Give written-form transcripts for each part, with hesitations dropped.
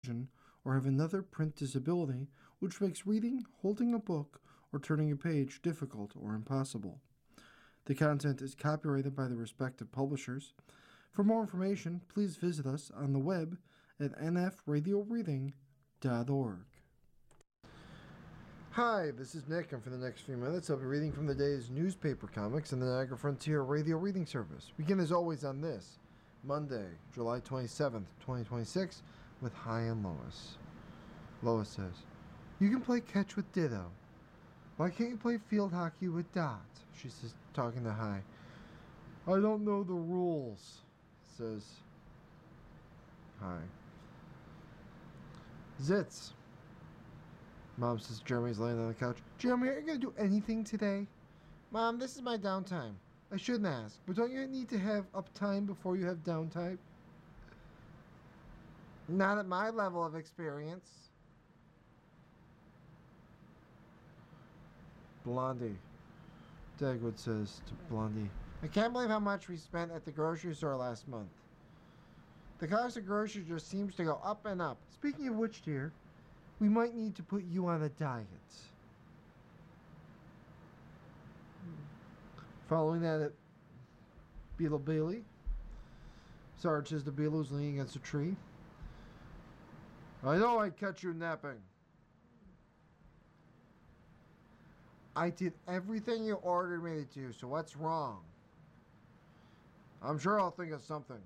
vision, or have another print disability which makes reading, holding a book, or turning a page difficult or impossible. The content is copyrighted by the respective publishers. For more information, please visit us on the web at nfradioreading.org. Hi, this is Nick, and for the next few minutes I'll be reading from the day's newspaper comics in the Niagara Frontier Radio Reading Service. We begin as always on this, Monday, July 27th, 2026, with Hi and Lois. Lois says, "You can play catch with Ditto. Why can't you play field hockey with Dot?" She says, talking to Hi. "I don't know the rules," says Hi. Zitz. Mom says Jeremy's laying on the couch. "Jeremy, are you going to do anything today?" "Mom, this is my downtime. I shouldn't ask, but don't you need to have uptime before you have downtime?" "Not at my level of experience." Blondie. Dagwood says to Blondie, "I can't believe how much we spent at the grocery store last month. The cost of groceries just seems to go up and up. Speaking of which, dear, we might need to put you on a diet." Following that at Beetle Bailey, Sarge says to Beetle, who's leaning against a tree, "I know I'd catch you napping." "I did everything you ordered me to do, so what's wrong?" "I'm sure I'll think of something."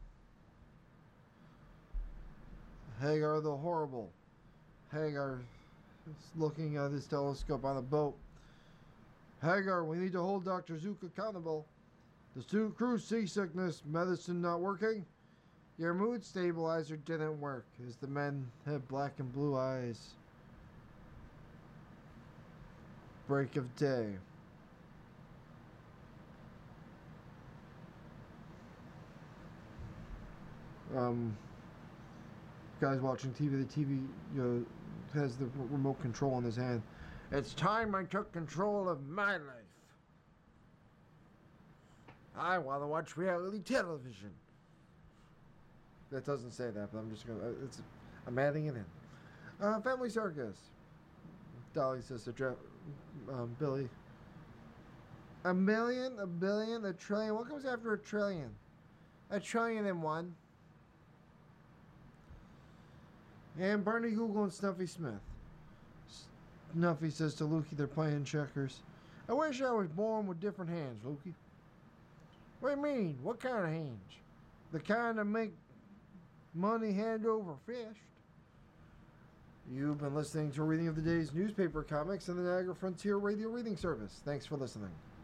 Hagar the Horrible. Hagar is looking at his telescope on a boat. "Hagar, we need to hold Dr. Zook accountable. The crew's seasickness medicine not working. Your mood stabilizer didn't work," as the men have black and blue eyes. Break of day. Guys watching TV, the TV has the remote control in his hand. "It's time I took control of my life. I want to watch reality television." That doesn't say that, but I'm just gonna. I'm adding it in. Family circus. Dolly says to Billy, "A million, a billion, a trillion. What comes after a trillion?" "A trillion and one." And Barney Google and Snuffy Smith. Snuffy says to Lukey, they're playing checkers, "I wish I was born with different hands, Lukey." "What do you mean? What kind of hands?" "The kind that make money hand over fist." You've been listening to a reading of the day's newspaper comics in the Niagara Frontier Radio Reading Service. Thanks for listening.